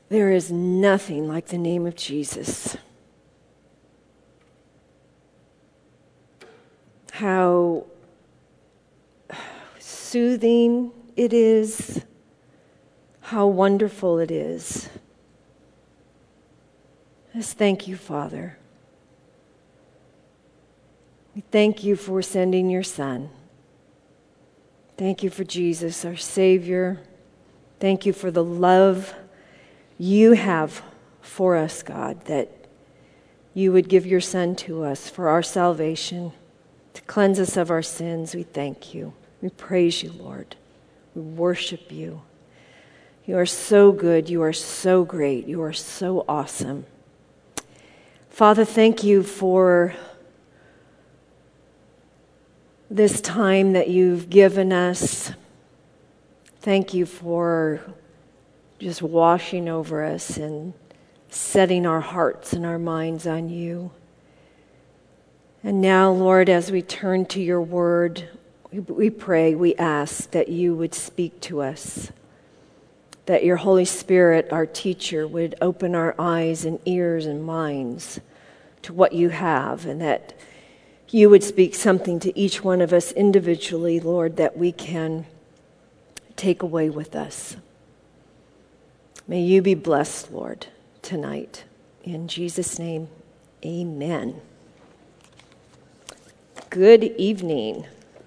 There is nothing like the name of Jesus. How soothing it is, how wonderful it is. Just thank you, Father. We thank you for sending your Son. Thank you for Jesus, our Savior. Thank you for the love you have for us, God, that you would give your Son to us for our salvation, to cleanse us of our sins. We thank you. We praise you, Lord. We worship you. You are so good. You are so great. You are so awesome. Father, thank you for this time that you've given us. Thank you for just washing over us and setting our hearts and our minds on you. And now, Lord, as we turn to your word, we pray, we ask that you would speak to us, that your Holy Spirit, our teacher, would open our eyes and ears and minds to what you have, and that you would speak something to each one of us individually, Lord, that we can take away with us. May you be blessed, Lord, tonight. In Jesus' name, amen. Good evening.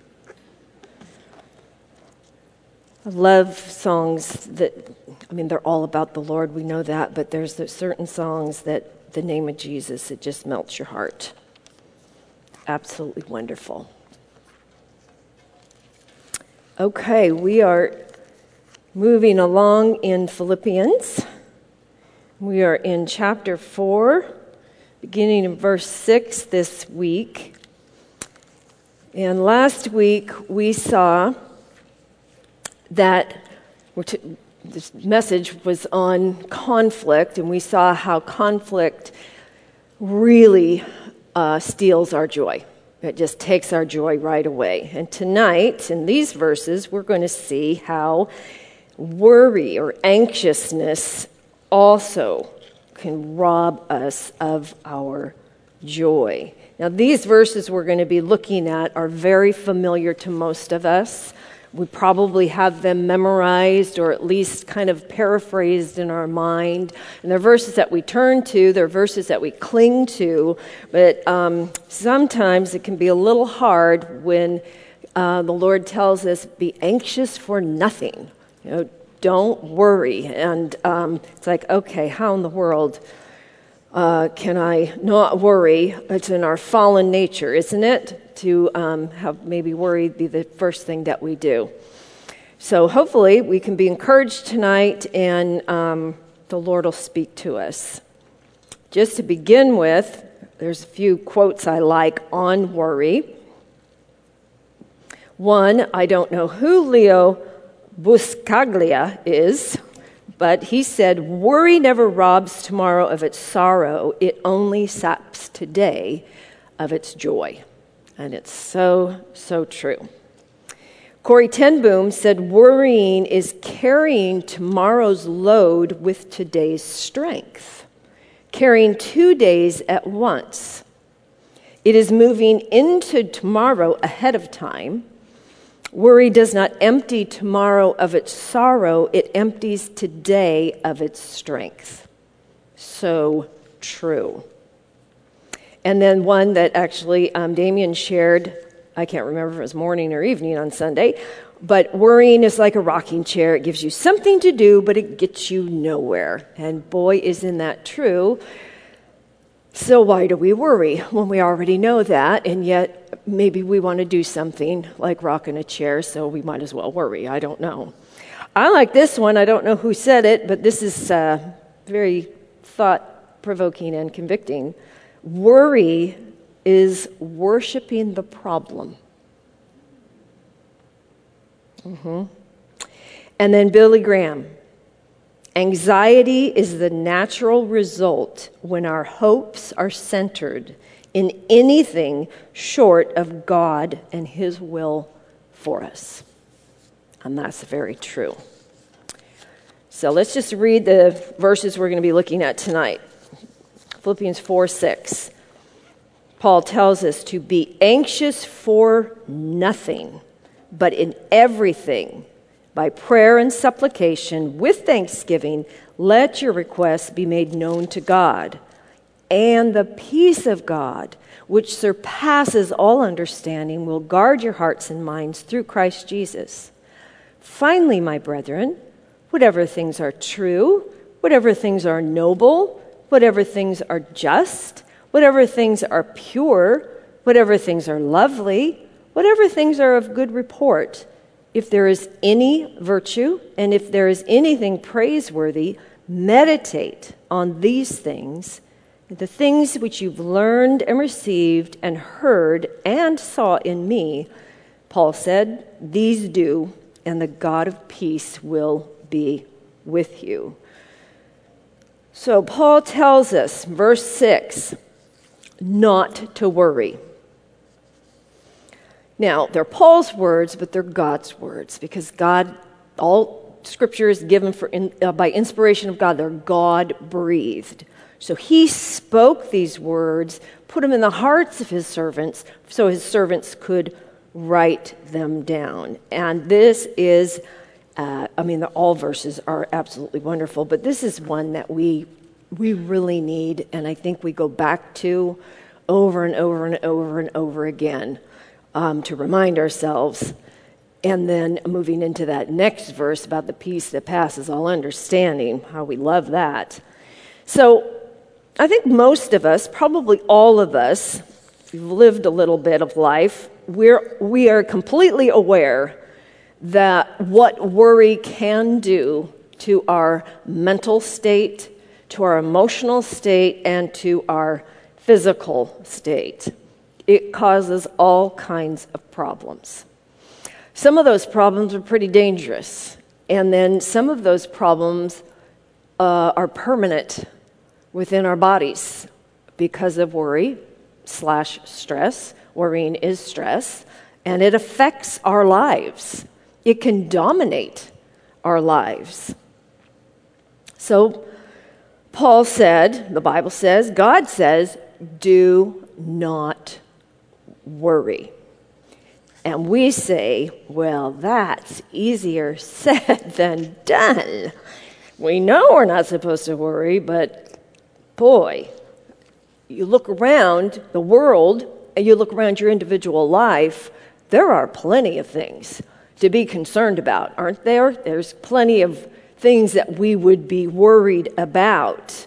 I love songs they're all about the Lord, we know that, but there's certain songs that the name of Jesus, it just melts your heart. Absolutely wonderful. Okay, we are moving along in Philippians. We are in chapter 4, beginning in verse 6 this week. And last week we saw that this message was on conflict, and we saw how conflict really steals our joy. It just takes our joy right away. And tonight, in these verses, we're going to see how worry or anxiousness also can rob us of our joy. Now, these verses we're going to be looking at are very familiar to most of us. We probably have them memorized or at least kind of paraphrased in our mind. And they're verses that we turn to, they're verses that we cling to, but sometimes it can be a little hard when the Lord tells us, be anxious for nothing. Don't worry. And it's like, okay, how in the world can I not worry? It's in our fallen nature, isn't it? To have maybe worry be the first thing that we do. So hopefully we can be encouraged tonight, and the Lord will speak to us. Just to begin with, there's a few quotes I like on worry. One, I don't know who Leo Buscaglia is, but he said, worry never robs tomorrow of its sorrow. It only saps today of its joy. And it's so, so true. Corrie ten Boom said, worrying is carrying tomorrow's load with today's strength, carrying 2 days at once. It is moving into tomorrow ahead of time. Worry does not empty tomorrow of its sorrow, it empties today of its strength. So true. And then one that actually Damien shared, I can't remember if it was morning or evening on Sunday, but worrying is like a rocking chair. It gives you something to do, but it gets you nowhere. And boy, isn't that true. So why do we worry when we already know that, and yet maybe we want to do something like rocking a chair, so we might as well worry. I don't know. I like this one. I don't know who said it, but this is very thought-provoking and convicting. Worry is worshiping the problem. And then Billy Graham. Anxiety is the natural result when our hopes are centered in anything short of God and His will for us. And that's very true. So let's just read the verses we're going to be looking at tonight. Philippians 4:6. Paul tells us to be anxious for nothing, but in everything, by prayer and supplication, with thanksgiving, let your requests be made known to God. And the peace of God, which surpasses all understanding, will guard your hearts and minds through Christ Jesus. Finally, my brethren, whatever things are true, whatever things are noble, whatever things are just, whatever things are pure, whatever things are lovely, whatever things are of good report, if there is any virtue and if there is anything praiseworthy, meditate on these things, the things which you've learned and received and heard and saw in me. Paul said, these do, and the God of peace will be with you. So Paul tells us, verse 6, not to worry. Now, they're Paul's words, but they're God's words, because God, all Scripture is given by inspiration of God. They're God-breathed. So he spoke these words, put them in the hearts of his servants, so his servants could write them down. And this is, all verses are absolutely wonderful, but this is one that we really need, and I think we go back to over and over and over and over again to remind ourselves. And then moving into that next verse about the peace that passes all understanding, how we love that. So I think most of us, probably all of us, if you've lived a little bit of life, we are completely aware that what worry can do to our mental state, to our emotional state, and to our physical state. It causes all kinds of problems. Some of those problems are pretty dangerous, and then some of those problems are permanent within our bodies because of worry/stress. Worrying is stress, and it affects our lives. It can dominate our lives. So Paul said, the Bible says, God says, do not worry. And we say, well, that's easier said than done. We know we're not supposed to worry, but boy, you look around the world and you look around your individual life, there are plenty of things to be concerned about, aren't there? There's plenty of things that we would be worried about.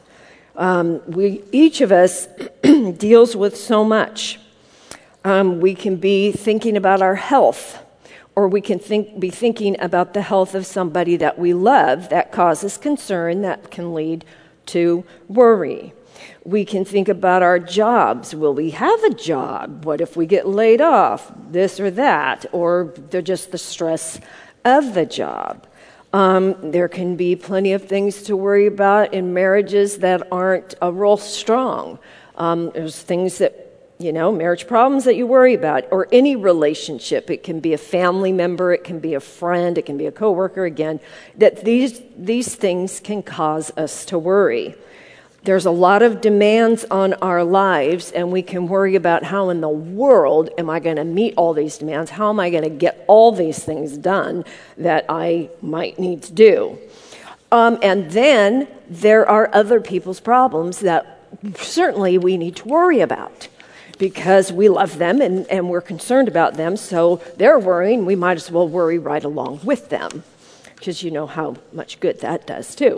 Each of us deals with so much. We can be thinking about our health, or we can be thinking about the health of somebody that we love. That causes concern, that can lead to worry. We can think about our jobs. Will we have a job? What if we get laid off? This or that, or they're just the stress of the job. There can be plenty of things to worry about in marriages that aren't real strong. There's things that, marriage problems that you worry about, or any relationship. It can be a family member, it can be a friend, it can be a coworker, again, that these things can cause us to worry. There's a lot of demands on our lives, and we can worry about how in the world am I going to meet all these demands? How am I going to get all these things done that I might need to do? And then there are other people's problems that certainly we need to worry about because we love them and we're concerned about them. So they're worrying, we might as well worry right along with them, because you know how much good that does too.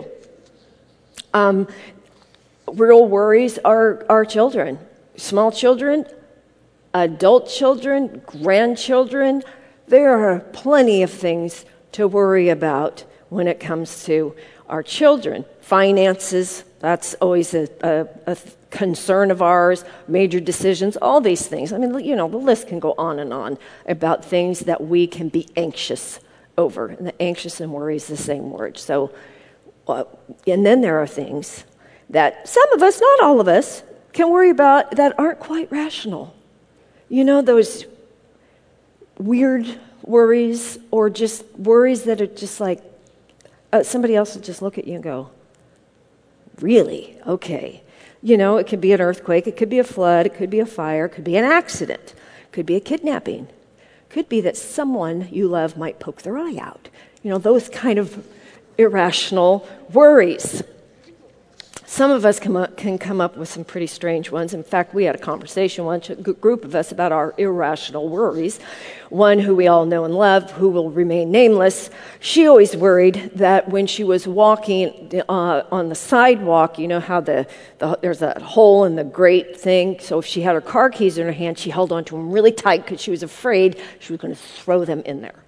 Real worries are our children, small children, adult children, grandchildren. There are plenty of things to worry about when it comes to our children. Finances, that's always a concern of ours, major decisions, all these things. I mean, the list can go on and on about things that we can be anxious over. And the anxious and worry is the same word. So, and then there are things that some of us, not all of us, can worry about that aren't quite rational. Those weird worries, or just worries that are just like, somebody else will just look at you and go, really? Okay. It could be an earthquake, it could be a flood, it could be a fire, it could be an accident, it could be a kidnapping. It could be that someone you love might poke their eye out. Those kind of irrational worries. Some of us can come up with some pretty strange ones. In fact, we had a conversation once, a group of us, about our irrational worries. One who we all know and love, who will remain nameless, she always worried that when she was walking on the sidewalk, how there's a hole in the grate thing, so if she had her car keys in her hand, she held onto them really tight because she was afraid she was going to throw them in there.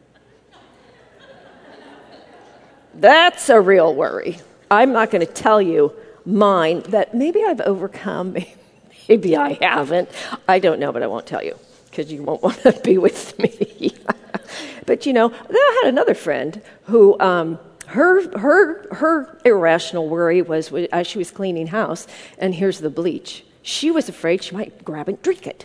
That's a real worry. I'm not going to tell you mine that maybe I've overcome, maybe I haven't. I don't know, but I won't tell you because you won't want to be with me. But then I had another friend who her irrational worry was as she was cleaning house, and here's the bleach. She was afraid she might grab and drink it.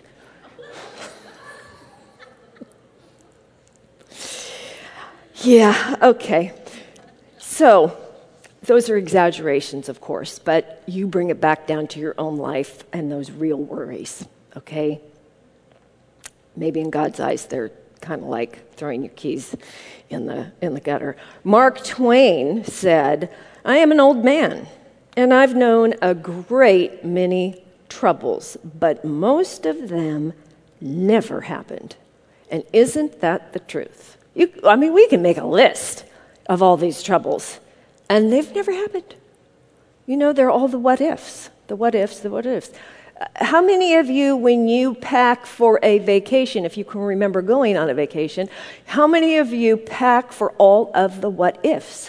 Yeah, okay. So those are exaggerations, of course, but you bring it back down to your own life and those real worries, okay? Maybe in God's eyes, they're kind of like throwing your keys in the gutter. Mark Twain said, "I am an old man, and I've known a great many troubles, but most of them never happened." And isn't that the truth? We can make a list of all these troubles, and they've never happened. They're all the what ifs, the what ifs, the what ifs. How many of you, when you pack for a vacation, if you can remember going on a vacation, how many of you pack for all of the what ifs?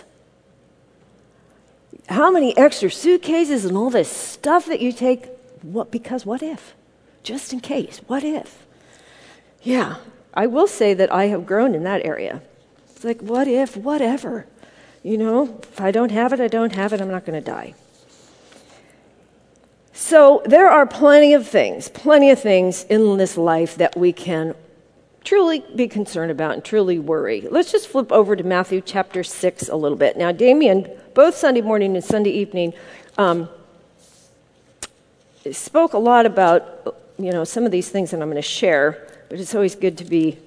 How many extra suitcases and all this stuff that you take? Because what if? Just in case. What if? Yeah, I will say that I have grown in that area. It's like, what if, whatever. If I don't have it, I don't have it. I'm not going to die. So there are plenty of things in this life that we can truly be concerned about and truly worry. Let's just flip over to Matthew chapter 6 a little bit. Now, Damien, both Sunday morning and Sunday evening, spoke a lot about, some of these things that I'm going to share, but it's always good to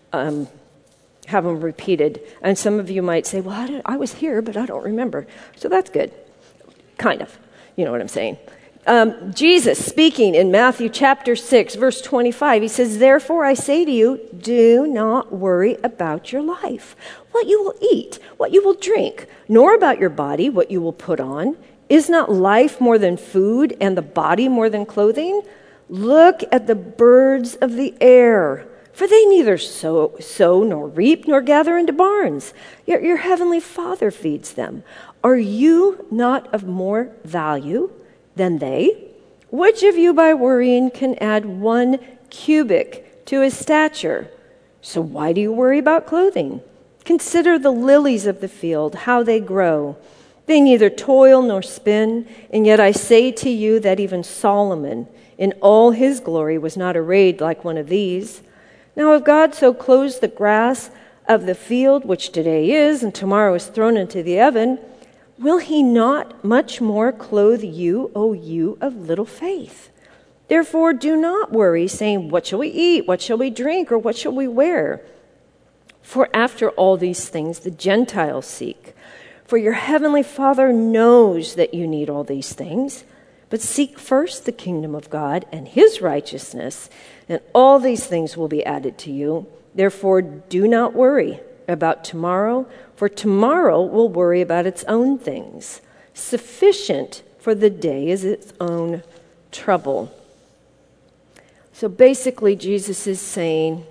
have them repeated. And some of you might say, well, I was here, but I don't remember. So that's good. Kind of. You know what I'm saying. Jesus speaking in Matthew chapter 6, verse 25, he says, "Therefore I say to you, do not worry about your life, what you will eat, what you will drink, nor about your body, what you will put on. Is not life more than food, and the body more than clothing? Look at the birds of the air, for they neither sow nor reap nor gather into barns, yet your heavenly Father feeds them. Are you not of more value than they? Which of you by worrying can add 1 cubit to his stature? So why do you worry about clothing? Consider the lilies of the field, how they grow. They neither toil nor spin, and yet I say to you that even Solomon in all his glory was not arrayed like one of these. Now if God so clothes the grass of the field, which today is and tomorrow is thrown into the oven, will he not much more clothe you, O you of little faith? Therefore do not worry, saying, what shall we eat? What shall we drink? Or what shall we wear? For after all these things the Gentiles seek. For your heavenly Father knows that you need all these things. But seek first the kingdom of God and his righteousness, and all these things will be added to you. Therefore do not worry about tomorrow, for tomorrow will worry about its own things. Sufficient for the day is its own trouble." So basically, Jesus is saying,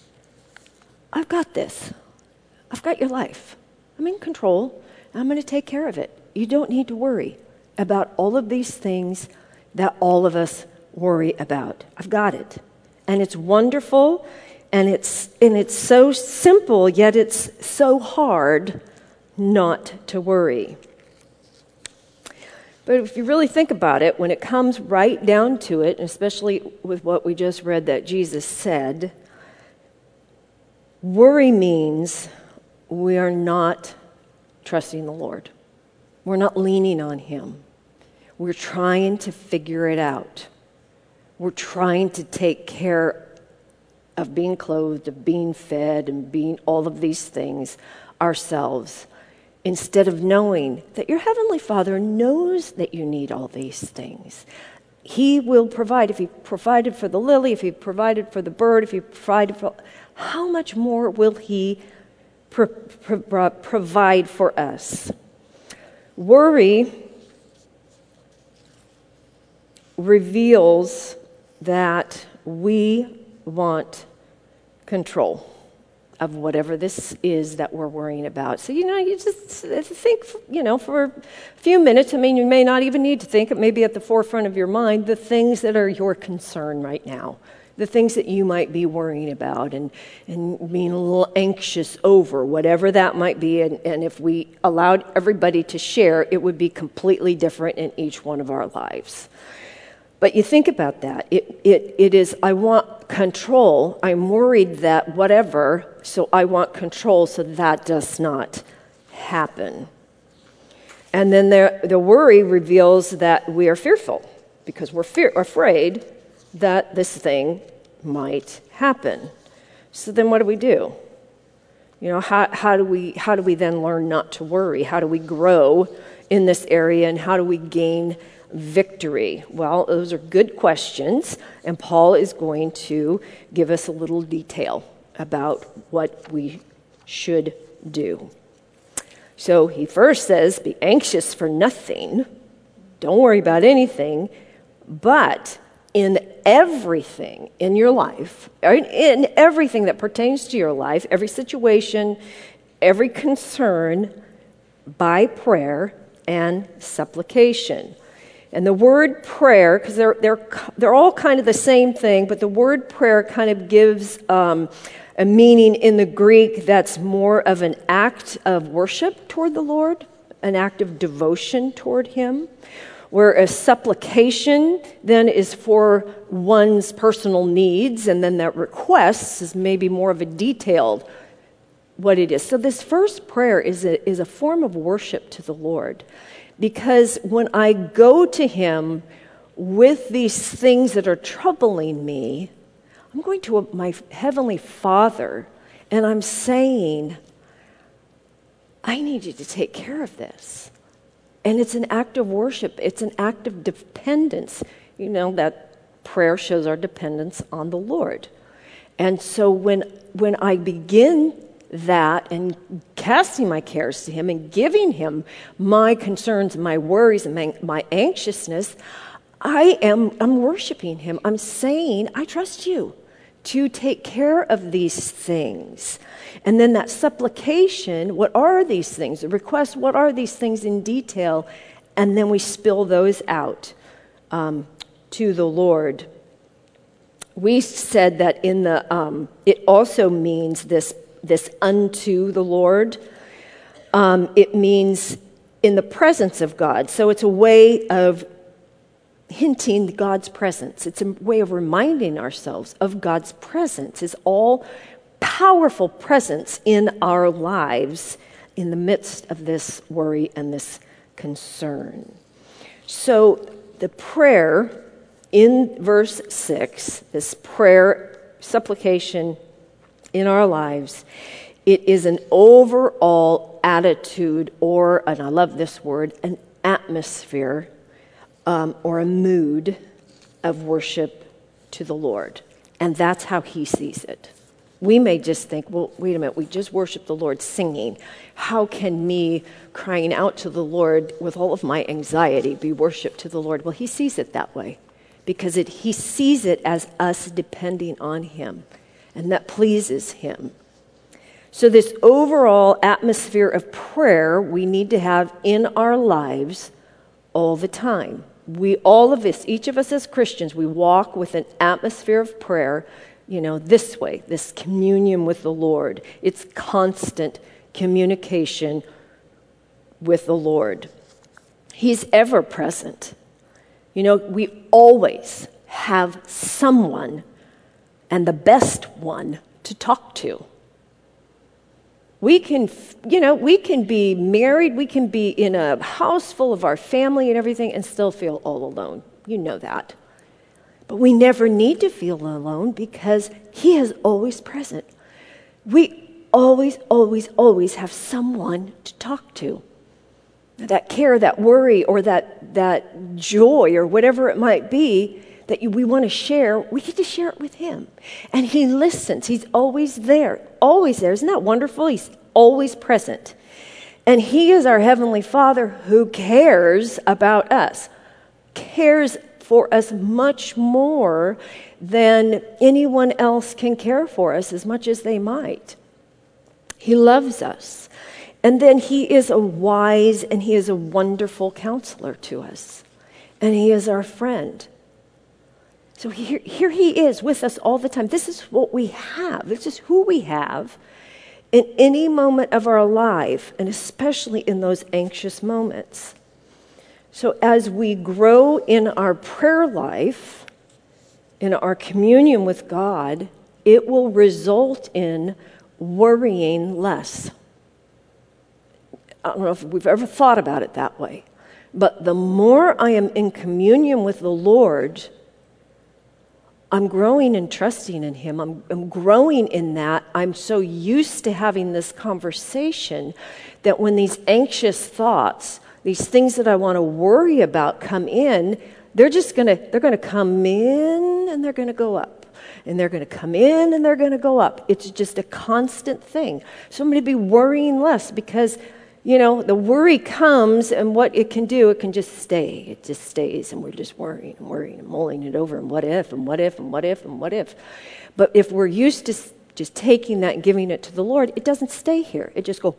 I've got this. I've got your life. I'm in control. I'm going to take care of it. You don't need to worry about all of these things that all of us worry about. I've got it. And it's wonderful. And it's so simple, yet it's so hard not to worry. But if you really think about it, when it comes right down to it, and especially with what we just read that Jesus said, worry means we are not trusting the Lord. We're not leaning on him. We're trying to figure it out. We're trying to take care of being clothed, of being fed, and being all of these things ourselves, instead of knowing that your Heavenly Father knows that you need all these things. He will provide. If he provided for the lily, if he provided for the bird, if he provided for... how much more will he provide for us? Worry reveals that we want control of whatever this is that we're worrying about. So, you just think, for a few minutes. I mean, you may not even need to think. It may be at the forefront of your mind, the things that are your concern right now, the things that you might be worrying about and being a little anxious over, whatever that might be. And if we allowed everybody to share, it would be completely different in each one of our lives. But you think about that. It is, I want control. I'm worried that whatever, so I want control so that does not happen. And then the worry reveals that we are fearful because we're afraid that this thing might happen. So then what do? How do we then learn not to worry? How do we grow in this area, and how do we gain victory? Well, those are good questions, and Paul is going to give us a little detail about what we should do. So he first says, be anxious for nothing. Don't worry about anything, but in everything in your life, in everything that pertains to your life, every situation, every concern, by prayer and supplication. And the word prayer, because they're all kind of the same thing, but the word prayer kind of gives a meaning in the Greek that's more of an act of worship toward the Lord, an act of devotion toward him, whereas supplication then is for one's personal needs, and then that request is maybe more of a detailed what it is. So this first prayer is a form of worship to the Lord. Because when I go to him with these things that are troubling me, I'm going to my Heavenly Father, and I'm saying, I need you to take care of this. And it's an act of worship. It's an act of dependence. That prayer shows our dependence on the Lord. And so when I begin that and casting my cares to him and giving him my concerns, my worries, and my anxiousness, I'm worshiping him. I'm saying, I trust you to take care of these things. And then that supplication, what are these things? The request, what are these things in detail? And then we spill those out to the Lord. We said that in it also means this unto the Lord. It means in the presence of God. So it's a way of hinting God's presence. It's a way of reminding ourselves of God's presence, his all-powerful presence in our lives in the midst of this worry and this concern. So the prayer in verse 6, this prayer, supplication in our lives, it is an overall attitude and I love this word, an atmosphere or a mood of worship to the Lord. And that's how he sees it. We may just think, well, wait a minute, we just worship the Lord singing. How can me crying out to the Lord with all of my anxiety be worship to the Lord? Well, he sees it that way because he sees it as us depending on him. And that pleases him. So this overall atmosphere of prayer we need to have in our lives all the time. Each of us as Christians, we walk with an atmosphere of prayer, this way, this communion with the Lord. It's constant communication with the Lord. He's ever present. We always have someone, and the best one, to talk to. We can, we can be married, we can be in a house full of our family and everything and still feel all alone. You know that. But we never need to feel alone because he is always present. We always, always, always have someone to talk to. That care, that worry, or that joy, or whatever it might be that we want to share, we get to share it with him. And he listens. He's always there, always there. Isn't that wonderful? He's always present. And he is our Heavenly Father who cares about us, cares for us much more than anyone else can care for us as much as they might. He loves us. And then he is a wise and he is a wonderful counselor to us. And he is our friend. So here he is with us all the time. This is what we have. This is who we have in any moment of our life, and especially in those anxious moments. So as we grow in our prayer life, in our communion with God, it will result in worrying less. I don't know if we've ever thought about it that way, but the more I am in communion with the Lord, I'm growing and trusting in him. I'm growing in that. I'm so used to having this conversation that when these anxious thoughts, these things that I want to worry about come in, they're going to come in and they're going to go up. And they're going to come in and they're going to go up. It's just a constant thing. So I'm going to be worrying less because the worry comes, and what it can do, it can just stay. It just stays, and we're just worrying and mulling it over, and what if, and what if, and what if, and what if. But if we're used to just taking that and giving it to the Lord, it doesn't stay here. It just goes,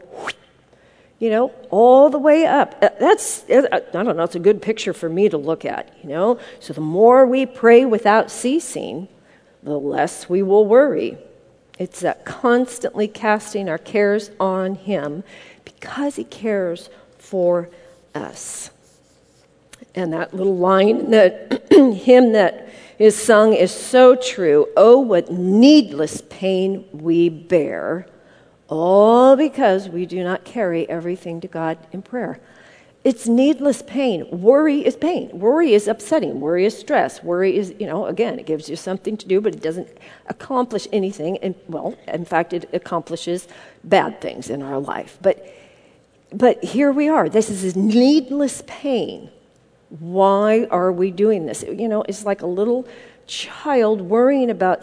all the way up. I don't know, it's a good picture for me to look at, So the more we pray without ceasing, the less we will worry. It's that constantly casting our cares on him, because he cares for us. And that little line, that hymn that is sung is so true. Oh, what needless pain we bear, all because we do not carry everything to God in prayer. It's needless pain. Worry is pain. Worry is upsetting. Worry is stress. Worry is, again, it gives you something to do, but it doesn't accomplish anything. And, in fact, it accomplishes bad things in our life. But here we are. This is needless pain. Why are we doing this? It's like a little child worrying about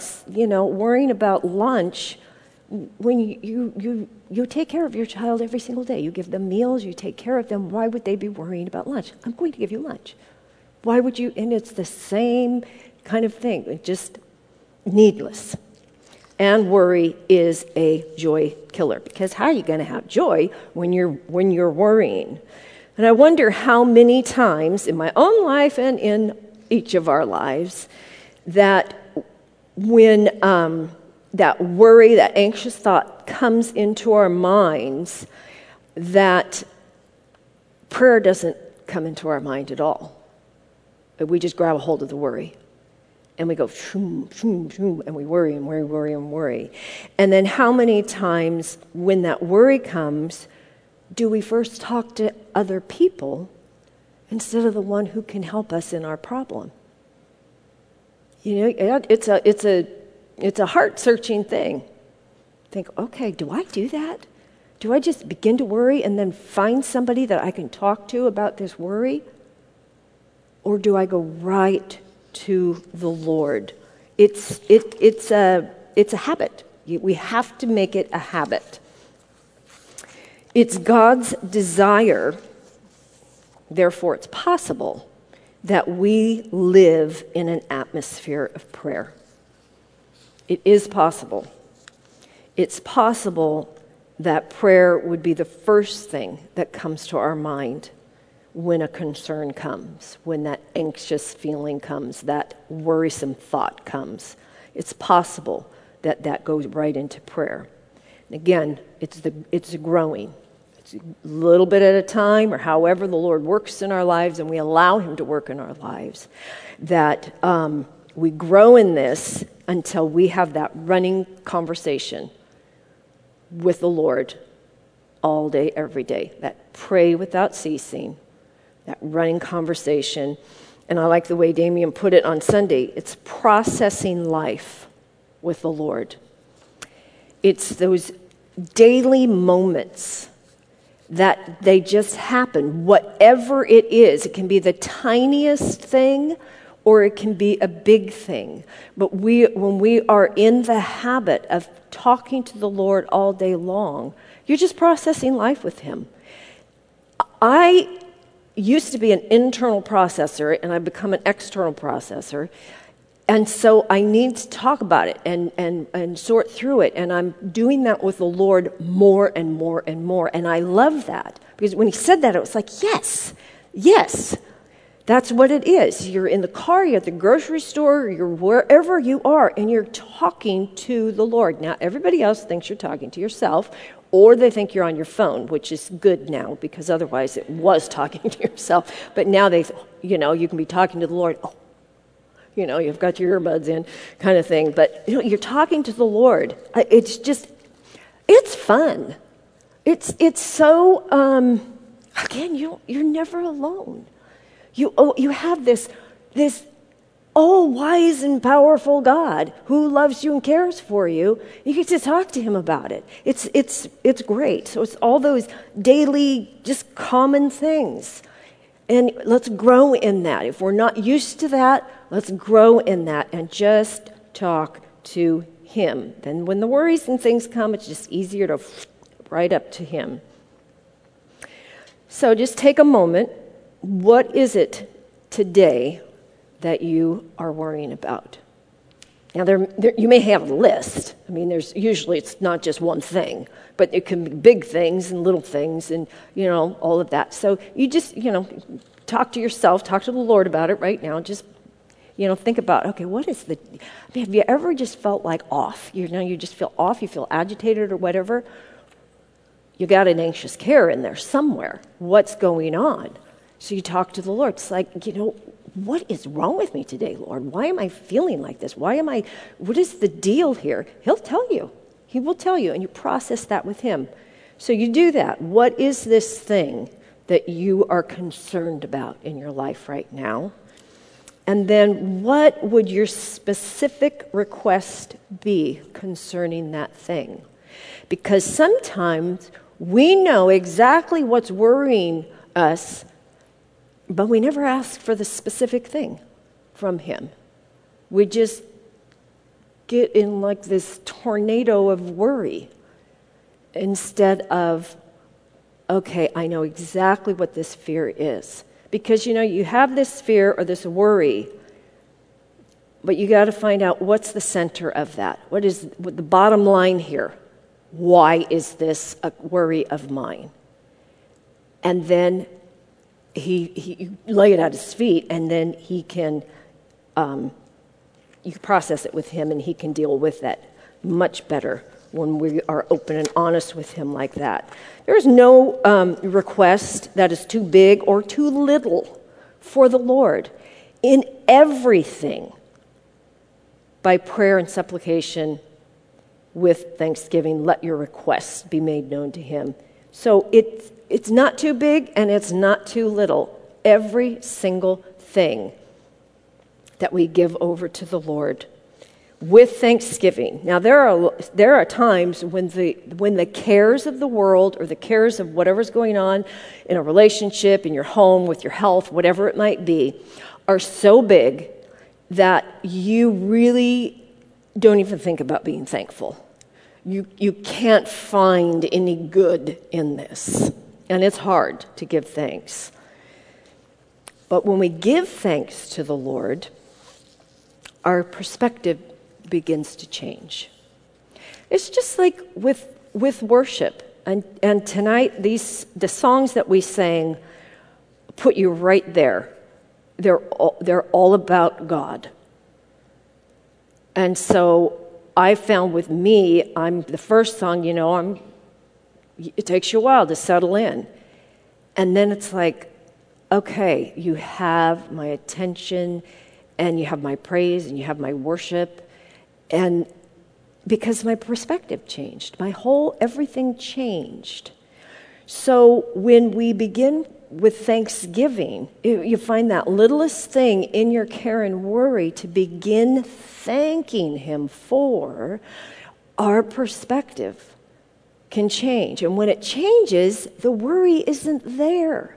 lunch. When you take care of your child every single day, you give them meals, you take care of them, why would they be worrying about lunch? I'm going to give you lunch. Why would you? And it's the same kind of thing. It's just needless. And worry is a joy killer, because how are you going to have joy when you're worrying? And I wonder how many times in my own life and in each of our lives that when that worry, that anxious thought comes into our minds, that prayer doesn't come into our mind at all. We just grab a hold of the worry. And we go, shoom, shoom, shoom, and we worry and worry, worry and worry. And then how many times when that worry comes, do we first talk to other people instead of the one who can help us in our problem? It's a heart-searching thing. Think, okay, do I do that? Do I just begin to worry and then find somebody that I can talk to about this worry? Or do I go right to the Lord? It's a habit. We have to make it a habit. It's God's desire, therefore it's possible, that we live in an atmosphere of prayer. It is possible. It's possible that prayer would be the first thing that comes to our mind when a concern comes, when that anxious feeling comes, that worrisome thought comes. It's possible that goes right into prayer. And again, it's growing. It's a little bit at a time, or however the Lord works in our lives, and we allow him to work in our lives, that we grow in this until we have that running conversation with the Lord all day, every day. That pray without ceasing, that running conversation. And I like the way Damien put it on Sunday. It's processing life with the Lord. It's those daily moments that they just happen. Whatever it is, it can be the tiniest thing or it can be a big thing. But when we are in the habit of talking to the Lord all day long, you're just processing life with him. I used to be an internal processor, and I've become an external processor. And so I need to talk about it and sort through it. And I'm doing that with the Lord more and more and more. And I love that. Because when he said that, it was like, yes, that's what it is. You're in the car, you're at the grocery store, you're wherever you are, and you're talking to the Lord. Now, everybody else thinks you're talking to yourself, or they think you're on your phone, which is good now, because otherwise it was talking to yourself. But now you can be talking to the Lord. Oh, you've got your earbuds in kind of thing. But, you're talking to the Lord. It's fun. It's so, again, you're never alone. You have this all-wise and powerful God who loves you and cares for you. You get to talk to him about it. It's great. So it's all those daily, just common things. And let's grow in that. If we're not used to that, let's grow in that and just talk to him. Then when the worries and things come, it's just easier to right up to him. So just take a moment. What is it today that you are worrying about? Now, you may have a list. I mean, it's not just one thing, but it can be big things and little things and, all of that. So you just, talk to yourself, talk to the Lord about it right now. Just, think about, okay, have you ever just felt like off? You just feel off, you feel agitated or whatever. You got an anxious care in there somewhere. What's going on? So you talk to the Lord. It's like, what is wrong with me today, Lord? Why am I feeling like this? What is the deal here? He'll tell you. He will tell you, and you process that with him. So you do that. What is this thing that you are concerned about in your life right now? And then what would your specific request be concerning that thing? Because sometimes we know exactly what's worrying us, but we never ask for the specific thing from him. We just get in like this tornado of worry instead of, okay, I know exactly what this fear is. Because, you have this fear or this worry, but you got to find out what's the center of that. What the bottom line here? Why is this a worry of mine? And then he lay it at his feet, and then he can, you process it with him, and he can deal with that much better when we are open and honest with him like that. There is no request that is too big or too little for the Lord. In everything, by prayer and supplication with thanksgiving, let your requests be made known to him. So it's not too big and it's not too little. Every single thing that we give over to the Lord with thanksgiving. Now there are times when the cares of the world or the cares of whatever's going on in a relationship, in your home, with your health, whatever it might be, are so big that you really don't even think about being thankful. You can't find any good in this. And it's hard to give thanks. But when we give thanks to the Lord, our perspective begins to change. It's just like with worship. And tonight, the songs that we sang put you right there. They're all about God. And so I found with me, I'm the first song, it takes you a while to settle in. And then it's like, okay, you have my attention and you have my praise and you have my worship. And because my perspective changed, everything changed. So when we begin with thanksgiving, you find that littlest thing in your care and worry to begin thanking him for, our perspective can change. And when it changes, the worry isn't there.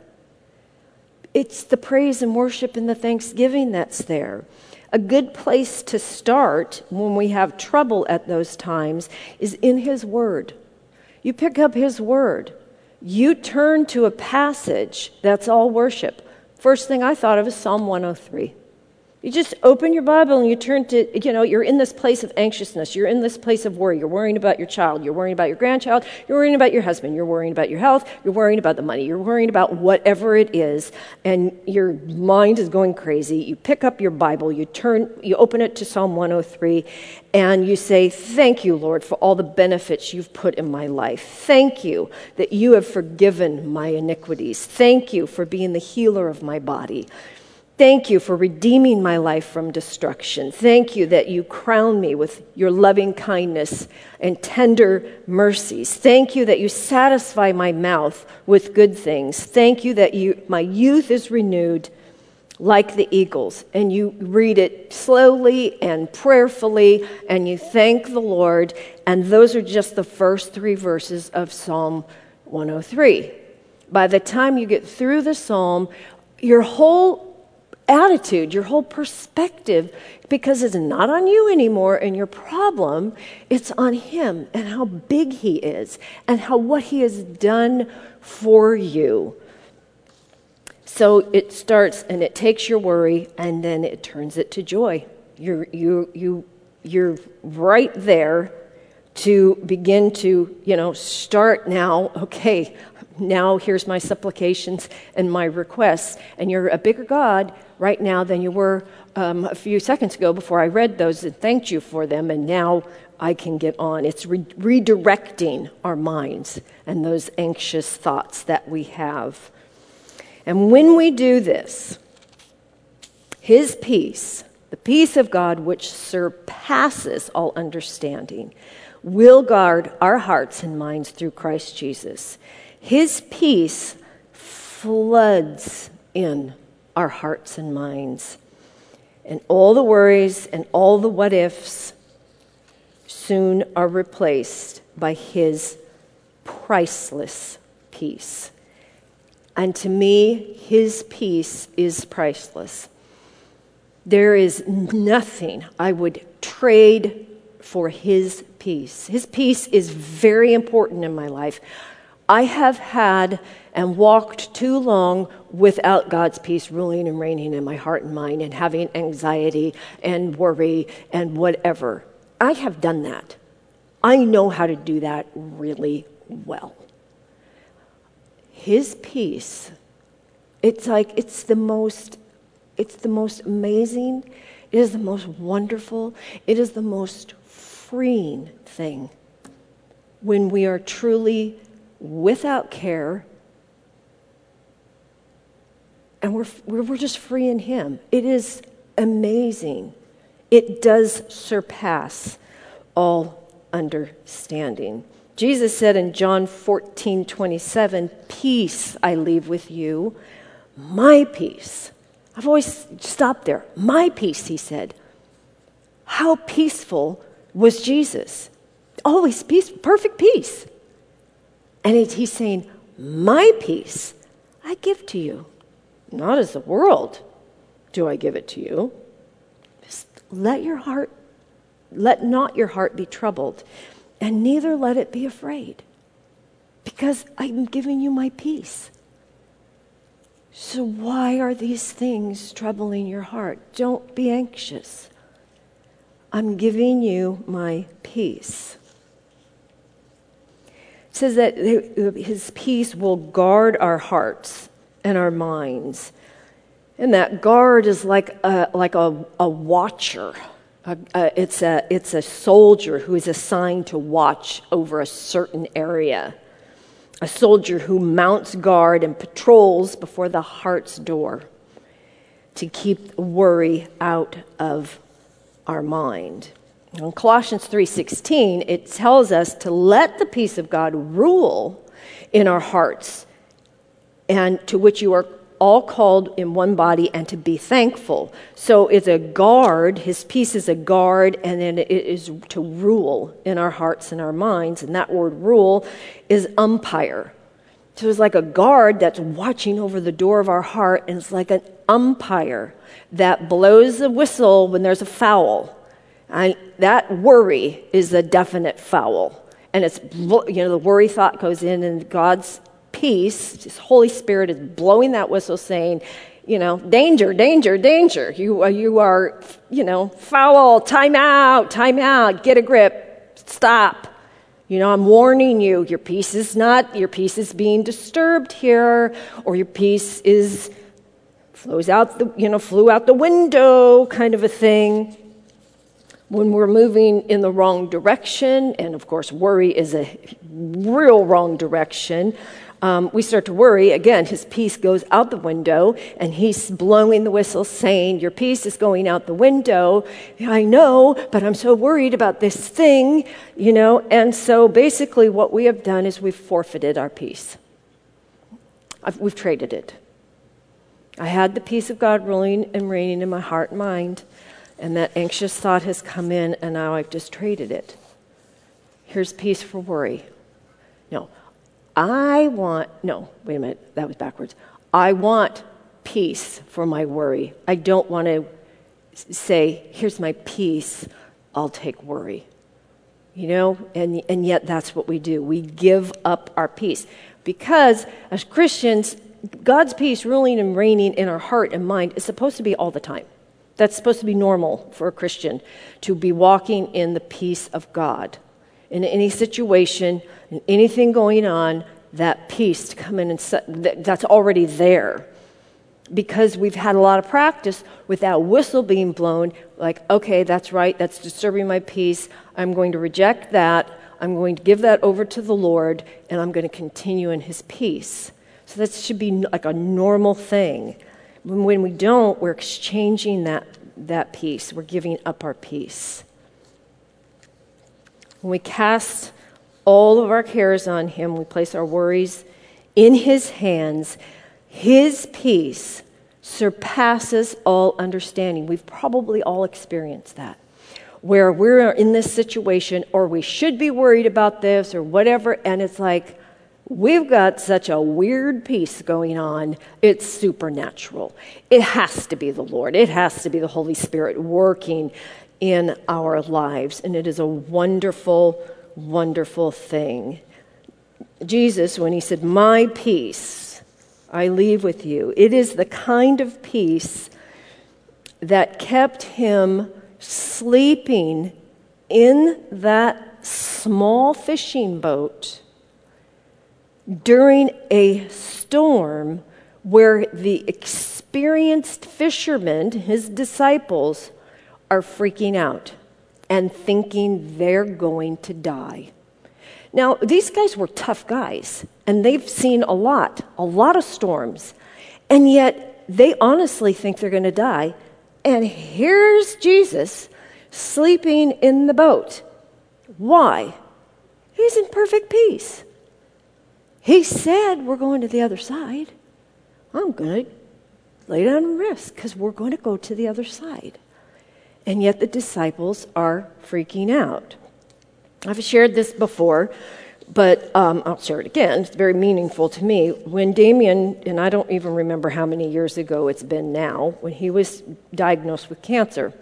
It's the praise and worship and the thanksgiving that's there. A good place to start when we have trouble at those times is in his word. You pick up his word. You turn to a passage that's all worship. First thing I thought of is Psalm 103. You just open your Bible and you turn to, you're in this place of anxiousness. You're in this place of worry. You're worrying about your child. You're worrying about your grandchild. You're worrying about your husband. You're worrying about your health. You're worrying about the money. You're worrying about whatever it is. And your mind is going crazy. You pick up your Bible. You open it to Psalm 103 and you say, thank you, Lord, for all the benefits you've put in my life. Thank you that you have forgiven my iniquities. Thank you for being the healer of my body. Thank you for redeeming my life from destruction. Thank you that you crown me with your loving kindness and tender mercies. Thank you that you satisfy my mouth with good things. Thank you that my youth is renewed like the eagles. And you read it slowly and prayerfully, and you thank the Lord. And those are just the first 3 verses of Psalm 103. By the time you get through the psalm, your whole attitude, your whole perspective, because it's not on you anymore and your problem, it's on him and how big he is and what he has done for you. So it starts and it takes your worry and then it turns it to joy. You're right there to begin to, start now, okay, now here's my supplications and my requests. And you're a bigger God right now than you were a few seconds ago before I read those and thanked you for them. And now I can get on. It's redirecting our minds and those anxious thoughts that we have. And when we do this, his peace, the peace of God which surpasses all understanding, will guard our hearts and minds through Christ Jesus. His peace floods in our hearts and minds. And all the worries and all the what-ifs soon are replaced by his priceless peace. And to me, his peace is priceless. There is nothing I would trade for his peace. His peace is very important in my life. I have had and walked too long without God's peace ruling and reigning in my heart and mind and having anxiety and worry and whatever. I have done that. I know how to do that really well. His peace, it's the most amazing, it is the most wonderful, it is the most freeing thing when we are truly without care and we're just free in him. It is amazing. It does surpass all understanding. Jesus said in John 14:27, peace I leave with you, my peace. I've always stopped there. My peace, he said. How peaceful was Jesus? Always peace, perfect peace. And he's saying, my peace I give to you. Not as the world do I give it to you. Just let not your heart be troubled, and neither let it be afraid, because I'm giving you my peace. So why are these things troubling your heart? Don't be anxious. I'm giving you my peace. It says that his peace will guard our hearts and our minds. And that guard is like a watcher. It's a soldier who is assigned to watch over a certain area. A soldier who mounts guard and patrols before the heart's door to keep worry out of our mind. In Colossians 3:16, it tells us to let the peace of God rule in our hearts, and to which you are all called in one body, and to be thankful. So it's a guard, his peace is a guard, and then it is to rule in our hearts and our minds. And that word rule is umpire. So it's like a guard that's watching over the door of our heart, and it's like an umpire that blows a whistle when there's a foul. And that worry is a definite foul. And it's, the worry thought goes in, and God's peace, his Holy Spirit is blowing that whistle saying, danger, danger, danger. You are, foul, time out, get a grip, stop. I'm warning you, your peace is being disturbed here, or your peace flew out the window, kind of a thing. When we're moving in the wrong direction, and of course worry is a real wrong direction, we start to worry. Again, his peace goes out the window, and he's blowing the whistle saying, your peace is going out the window. I know, but I'm so worried about this thing, And so basically what we have done is we've forfeited our peace. We've traded it. I had the peace of God ruling and reigning in my heart and mind, and that anxious thought has come in, and now I've just traded it. Here's peace for worry. Wait a minute, that was backwards. I want peace for my worry. I don't want to say, here's my peace, I'll take worry. And yet that's what we do. We give up our peace. Because as Christians, God's peace ruling and reigning in our heart and mind is supposed to be all the time. That's supposed to be normal for a Christian, to be walking in the peace of God. In any situation, in anything going on, that peace to come in and that's already there. Because we've had a lot of practice with that whistle being blown, like, okay, that's right, that's disturbing my peace. I'm going to reject that. I'm going to give that over to the Lord, and I'm going to continue in his peace. So that should be like a normal thing. When we don't, we're exchanging that peace. We're giving up our peace. When we cast all of our cares on him, we place our worries in his hands, his peace surpasses all understanding. We've probably all experienced that, where we're in this situation, or we should be worried about this or whatever, and it's like, we've got such a weird peace going on. It's supernatural. It has to be the Lord. It has to be the Holy Spirit working in our lives. And it is a wonderful, wonderful thing. Jesus, when he said, my peace I leave with you, it is the kind of peace that kept him sleeping in that small fishing boat during a storm where the experienced fishermen, his disciples, are freaking out and thinking they're going to die. Now, these guys were tough guys, and they've seen a lot of storms, and yet they honestly think they're going to die. And here's Jesus sleeping in the boat. Why? He's in perfect peace. He said, we're going to the other side. I'm going to lay down and rest because we're going to go to the other side. And yet the disciples are freaking out. I've shared this before, but I'll share it again. It's very meaningful to me. When Damien, and I don't even remember how many years ago it's been now, when he was diagnosed with cancer,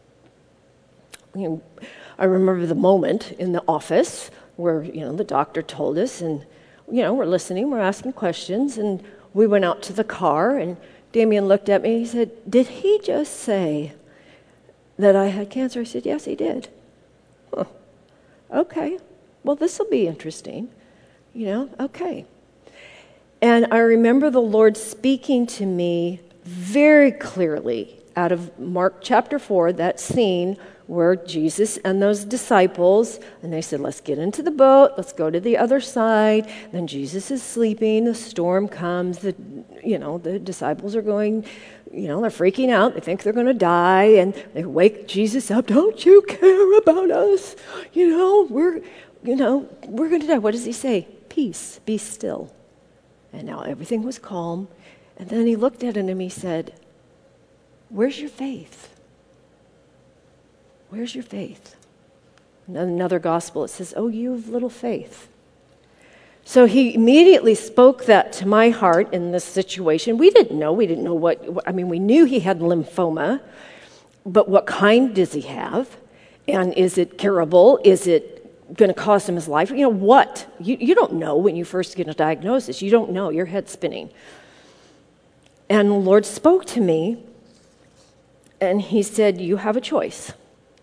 I remember the moment in the office where, the doctor told us, and, we're listening, we're asking questions, and we went out to the car, and Damien looked at me, he said, did he just say that I had cancer? I said, yes, he did. Huh. Okay, well, this will be interesting, okay. And I remember the Lord speaking to me very clearly out of Mark chapter 4, that scene where Jesus and those disciples, and they said, let's get into the boat, let's go to the other side. Then Jesus is sleeping, the storm comes, the disciples are going, they're freaking out, they think they're going to die, and they wake Jesus up, don't you care about us? We're going to die. What does he say? peace, be still. And now everything was calm. And then he looked at it and he said, where's your faith? Where's your faith? In another gospel, it says, oh, you have little faith. So he immediately spoke that to my heart in this situation. We didn't know we knew he had lymphoma, but what kind does he have? And is it curable? Is it going to cost him his life? You know, what? You don't know when you first get a diagnosis. You don't know. Your head's spinning. And the Lord spoke to me, and he said, you have a choice.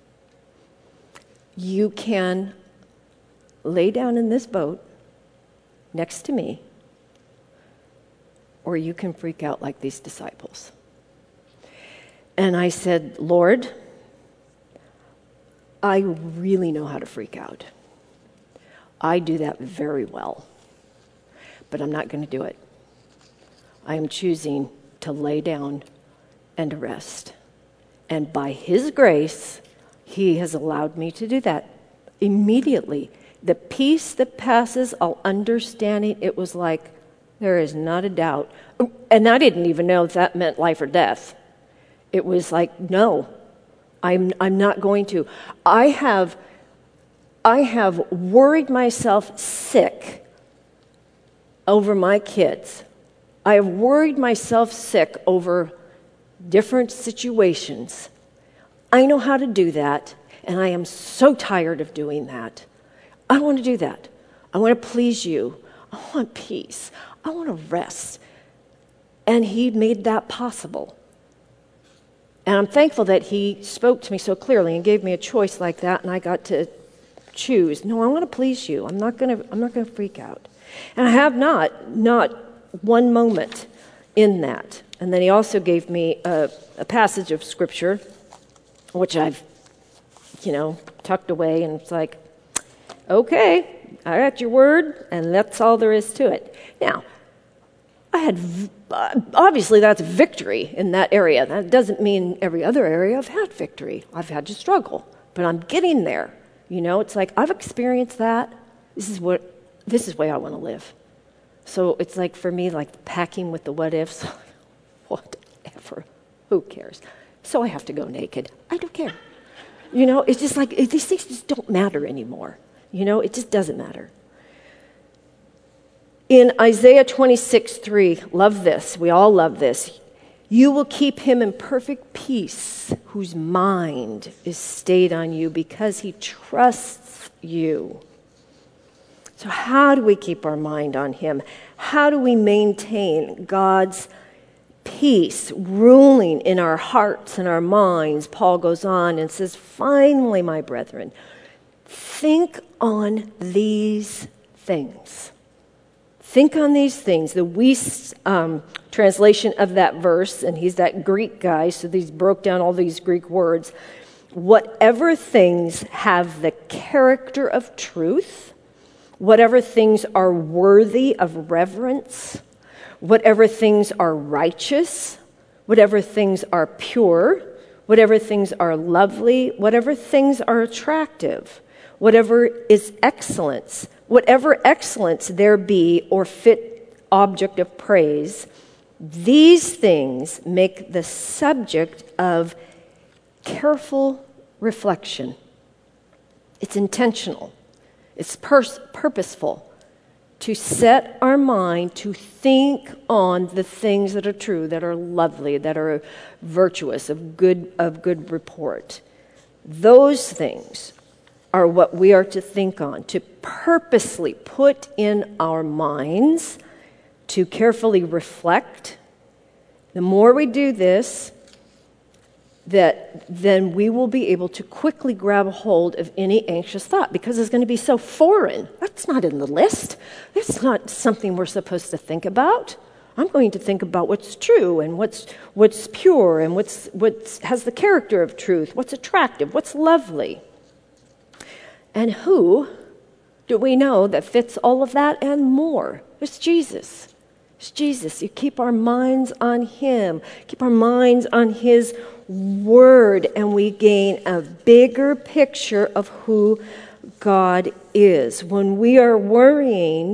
You can lay down in this boat next to me, or you can freak out like these disciples. And I said, Lord, I really know how to freak out. I do that very well, but I'm not going to do it. I am choosing to lay down and rest. And by His grace, He has allowed me to do that immediately. The peace that passes all understanding, it was like, there is not a doubt. And I didn't even know if that meant life or death. It was like, no, I'm not going to. I have worried myself sick over my kids. I have worried myself sick over different situations. I know how to do that, and I am so tired of doing that. I want to do that. I want to please you. I want peace. I want to rest. And He made that possible. And I'm thankful that He spoke to me so clearly and gave me a choice like that, and I got to choose. No, I want to please you. I'm not going to freak out. And I have not one moment in that. And then He also gave me a passage of Scripture, which I've, tucked away, and it's like, okay, I got your word, and that's all there is to it. Now, obviously that's victory in that area. That doesn't mean every other area I've had victory. I've had to struggle, but I'm getting there. It's like I've experienced that. This is the way I want to live. So it's like for me, like packing with the what ifs. Whatever. Who cares? So I have to go naked. I don't care. It's just like these things just don't matter anymore. It just doesn't matter. In Isaiah 26:3, love this. We all love this. You will keep him in perfect peace, whose mind is stayed on you because he trusts you. So how do we keep our mind on Him? How do we maintain God's peace ruling in our hearts and our minds? Paul goes on and says, finally, my brethren, think on these things. Think on these things. The Weiss translation of that verse, and he's that Greek guy, so he's broke down all these Greek words. Whatever things have the character of truth, whatever things are worthy of reverence, whatever things are righteous, whatever things are pure, whatever things are lovely, whatever things are attractive, whatever is excellence, whatever excellence there be or fit object of praise, these things make the subject of careful reflection. It's intentional. It's purposeful to set our mind to think on the things that are true, that are lovely, that are virtuous, of good report. Those things are what we are to think on, to purposely put in our minds, to carefully reflect. The more we do this, then we will be able to quickly grab a hold of any anxious thought because it's going to be so foreign. That's not in the list. That's not something we're supposed to think about. I'm going to think about what's true and what's pure and what's has the character of truth, what's attractive, what's lovely. And who do we know that fits all of that and more? It's Jesus. It's Jesus. You keep our minds on Him. Keep our minds on His Word, and we gain a bigger picture of who God is. When we are worrying,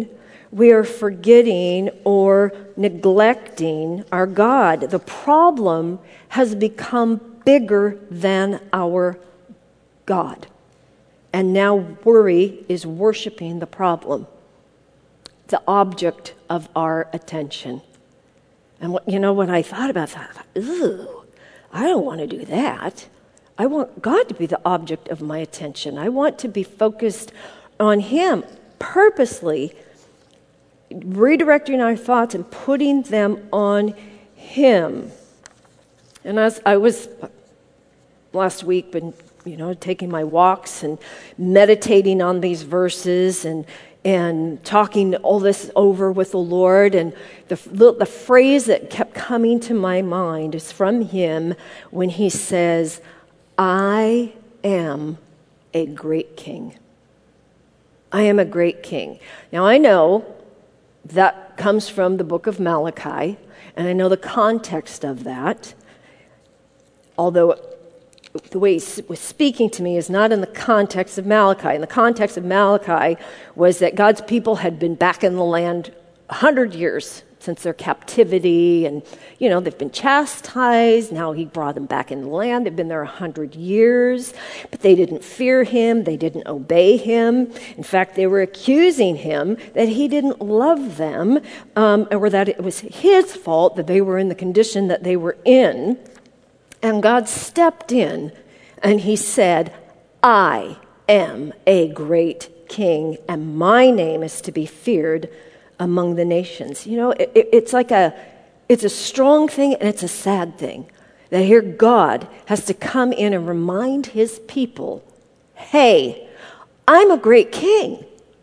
we are forgetting or neglecting our God. The problem has become bigger than our God. And now worry is worshiping the problem, the object of our attention. And when I thought about that, I thought, I don't want to do that. I want God to be the object of my attention. I want to be focused on Him, purposely redirecting our thoughts and putting them on Him. And as I was last week, been taking my walks and meditating on these verses and talking all this over with the Lord, and the phrase that kept coming to my mind is from Him when He says, I am a great king. I am a great king. Now I know that comes from the book of Malachi, and I know the context of that, although the way he was speaking to me is not in the context of Malachi. In the context of Malachi was that God's people had been back in the land 100 years since their captivity, and they've been chastised. Now He brought them back in the land. They've been there 100 years, but they didn't fear Him. They didn't obey Him. In fact, they were accusing Him that He didn't love them, or that it was His fault that they were in the condition that they were in. And God stepped in and He said, I am a great king, and my name is to be feared among the nations. It's a strong thing and it's a sad thing that here God has to come in and remind His people, hey, I'm a great king.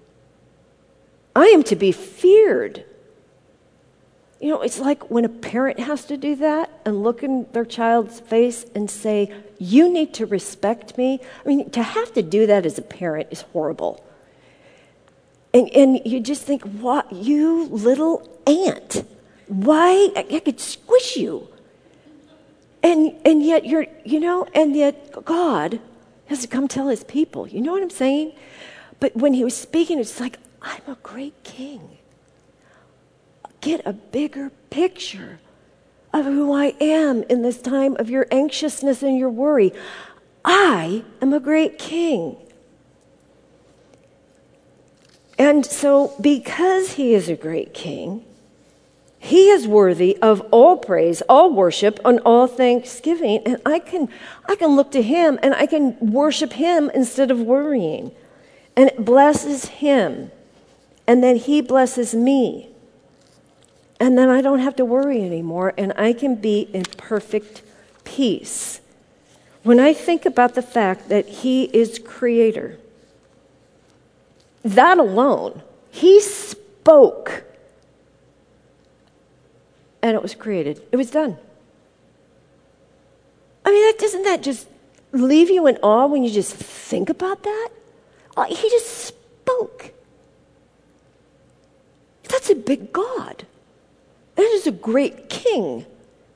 I am to be feared. It's like when a parent has to do that and look in their child's face and say, you need to respect me. I mean, to have to do that as a parent is horrible. And you just think, what, you little ant, why, I could squish you. And yet and yet God has to come tell His people. You know what I'm saying? But when He was speaking, it's like, I'm a great king. Get a bigger picture of who I am in this time of your anxiousness and your worry. I am a great king. And so because He is a great king, He is worthy of all praise, all worship, and all thanksgiving. And I can look to Him and I can worship Him instead of worrying. And it blesses Him. And then He blesses me. And then I don't have to worry anymore, and I can be in perfect peace. When I think about the fact that He is creator, that alone, He spoke, and it was created. It was done. I mean, doesn't that just leave you in awe when you just think about that? He just spoke. That's a big God. That is a great king.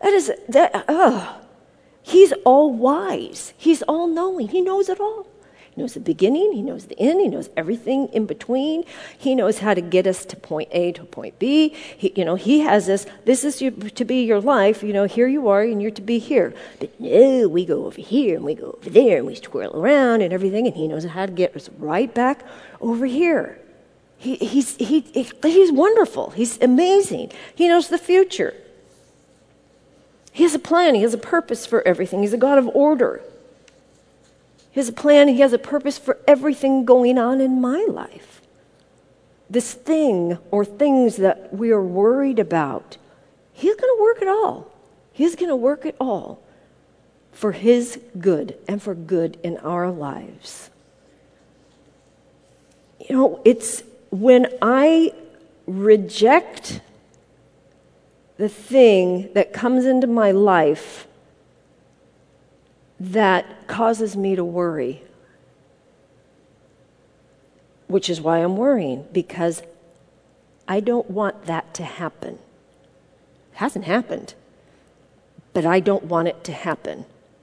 He's all wise. He's all knowing. He knows it all. He knows the beginning. He knows the end. He knows everything in between. He knows how to get us to point A to point B. He has this. This is to be your life. Here you are, and you're to be here. But no, we go over here and we go over there and we twirl around and everything. And He knows how to get us right back over here. He's wonderful. He's amazing. He knows the future. He has a plan. He has a purpose for everything. He's a God of order. He has a plan. He has a purpose for everything going on in my life. This thing or things that we are worried about, He's going to work it all. He's going to work it all for His good and for good in our lives. It's when I reject the thing that comes into my life that causes me to worry, which is why I'm worrying, because I don't want that to happen. It hasn't happened, but I don't want it to happen.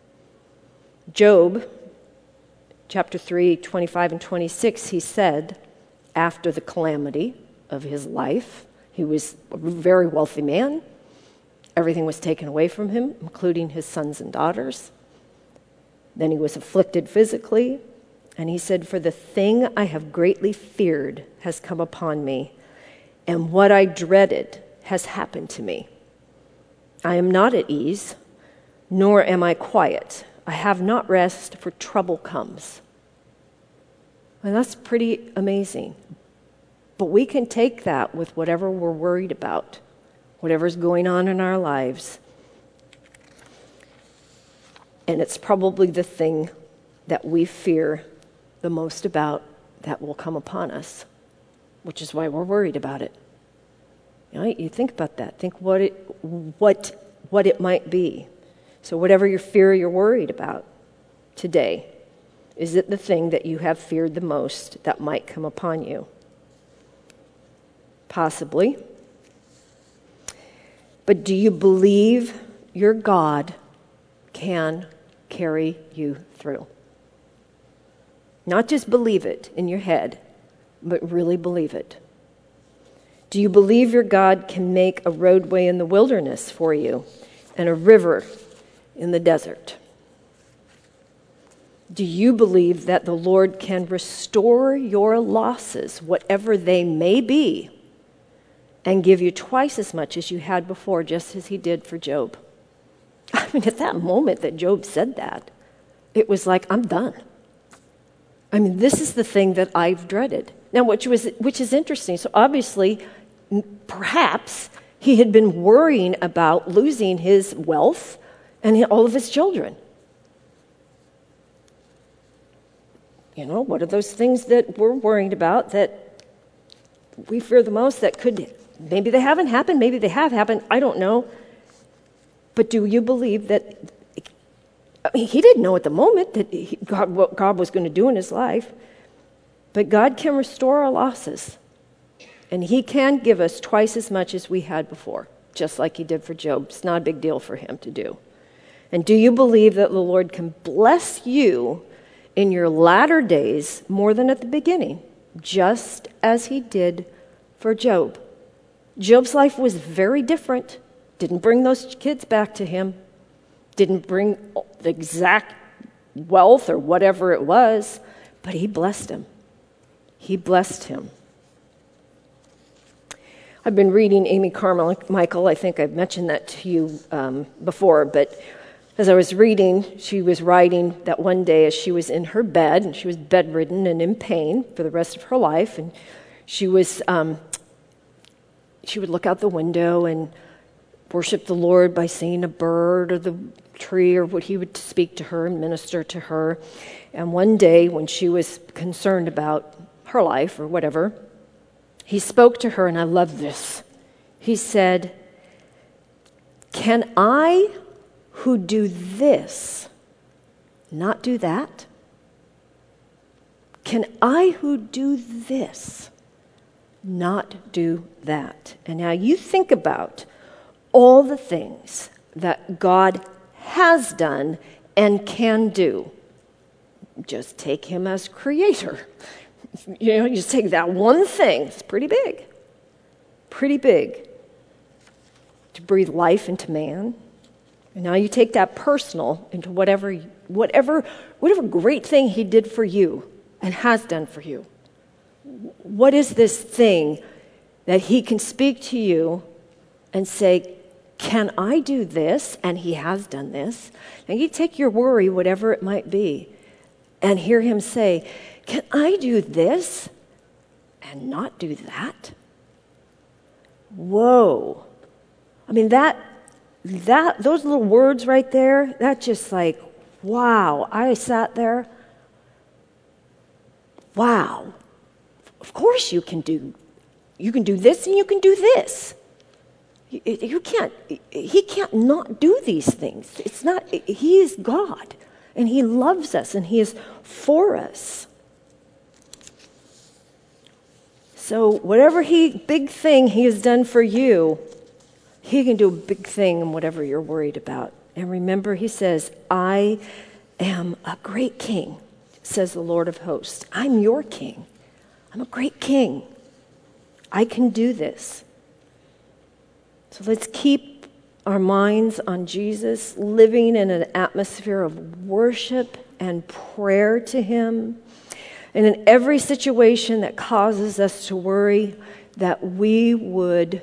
Job, chapter 3, 25 and 26, he said, after the calamity of his life. He was a very wealthy man. Everything was taken away from him, including his sons and daughters. Then he was afflicted physically. And he said, "For the thing I have greatly feared has come upon me, and what I dreaded has happened to me. I am not at ease, nor am I quiet. I have not rest, for trouble comes." And that's pretty amazing. But we can take that with whatever we're worried about, whatever's going on in our lives. And it's probably the thing that we fear the most about that will come upon us, which is why we're worried about it. You think about that. Think what it might be. So whatever your fear you're worried about today, is it the thing that you have feared the most that might come upon you? Possibly. But do you believe your God can carry you through? Not just believe it in your head, but really believe it. Do you believe your God can make a roadway in the wilderness for you and a river in the desert? Do you believe that the Lord can restore your losses, whatever they may be, and give you twice as much as you had before, just as he did for Job? I mean, at that moment that Job said that, it was like, I'm done. I mean, this is the thing that I've dreaded. Now, which is interesting. So obviously, perhaps he had been worrying about losing his wealth and all of his children. What are those things that we're worried about that we fear the most that could, maybe they haven't happened, maybe they have happened, I don't know. But do you believe that, he didn't know at the moment that what God was going to do in his life, but God can restore our losses. And he can give us twice as much as we had before, just like he did for Job. It's not a big deal for him to do. And do you believe that the Lord can bless you in your latter days more than at the beginning, just as he did for Job? Job's life was very different. Didn't bring those kids back to him. Didn't bring the exact wealth or whatever it was, but he blessed him. He blessed him. I've been reading Amy Carmichael. I think I've mentioned that to you before, but as I was reading, she was writing that one day as she was in her bed, and she was bedridden and in pain for the rest of her life, and she would look out the window and worship the Lord by seeing a bird or the tree, or what he would speak to her and minister to her. And one day when she was concerned about her life or whatever, he spoke to her, and I love this. He said, "Can I, who do this, not do that? Can I, who do this, not do that?" And now you think about all the things that God has done and can do. Just take him as creator. You just take that one thing. It's pretty big. Pretty big. To breathe life into man. And now you take that personal into whatever great thing he did for you and has done for you. What is this thing that he can speak to you and say, "Can I do this?" And he has done this. Now you take your worry, whatever it might be, and hear him say, "Can I do this and not do that?" Whoa. I mean, those little words right there, that's just like, wow. I sat there. Wow. Of course you can do this and you can do this. He can't not do these things. He is God, and he loves us, and he is for us. So whatever big thing he has done for you, he can do a big thing in whatever you're worried about. And remember, he says, "I am a great king," says the Lord of hosts. I'm your king. I'm a great king. I can do this. So let's keep our minds on Jesus, living in an atmosphere of worship and prayer to him. And in every situation that causes us to worry, that we would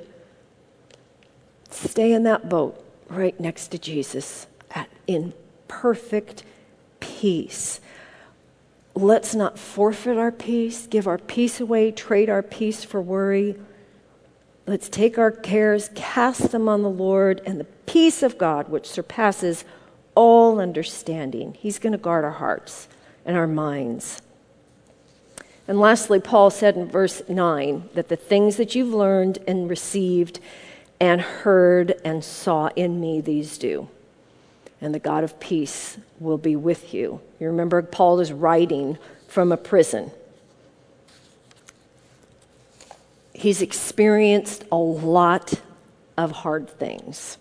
stay in that boat right next to Jesus in perfect peace. Let's not forfeit our peace, give our peace away, trade our peace for worry. Let's take our cares, cast them on the Lord, and the peace of God, which surpasses all understanding, he's going to guard our hearts and our minds. And lastly, Paul said in verse 9 that the things that you've learned and received and heard and saw in me, these do. And the God of peace will be with you. You remember, Paul is writing from a prison. He's experienced a lot of hard things.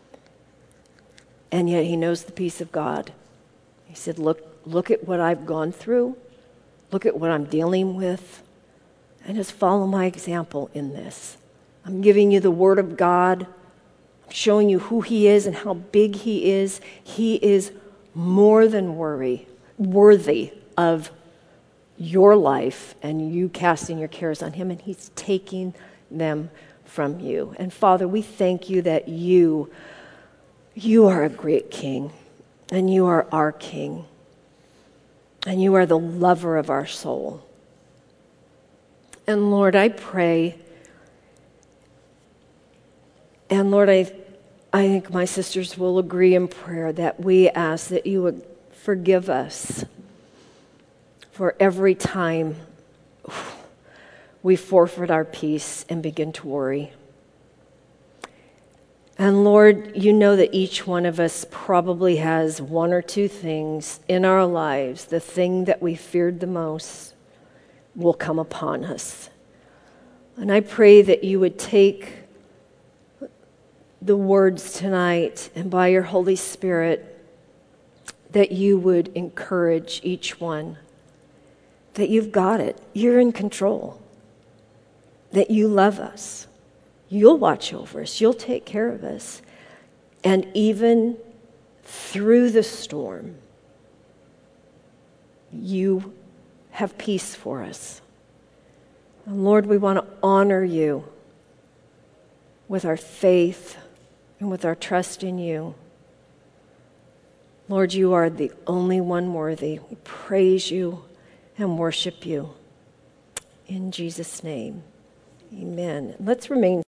And yet he knows the peace of God. He said, look at what I've gone through. Look at what I'm dealing with. And just follow my example in this. I'm giving you the word of God. I'm showing you who he is and how big he is. He is more than worthy of your life and you casting your cares on him, and he's taking them from you. And Father, we thank you that you are a great king, and you are our king, and you are the lover of our soul. And Lord, I pray, and Lord, I think my sisters will agree in prayer that we ask that you would forgive us for every time we forfeit our peace and begin to worry. And Lord, you know that each one of us probably has one or two things in our lives, the thing that we feared the most will come upon us. And I pray that you would take the words tonight, and by your Holy Spirit, that you would encourage each one, that you've got it, you're in control, that you love us, you'll watch over us, you'll take care of us, and even through the storm, you have peace for us. And Lord, we want to honor you with our faith and with our trust in you. Lord, you are the only one worthy. We praise you and worship you. In Jesus' name, amen. Let's remain